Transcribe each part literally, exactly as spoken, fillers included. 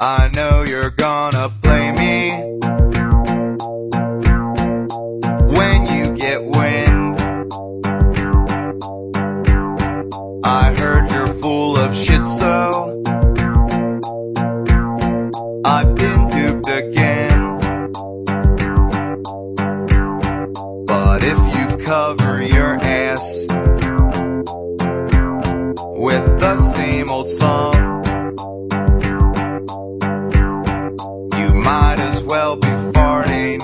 I know you're gonna play me when you get wind. I heard you're full of shit, so I've been duped again. But if you cover your ass with the same old song, you might as well be farting,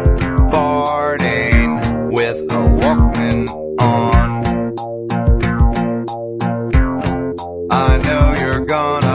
farting with a Walkman on. I know you're gonna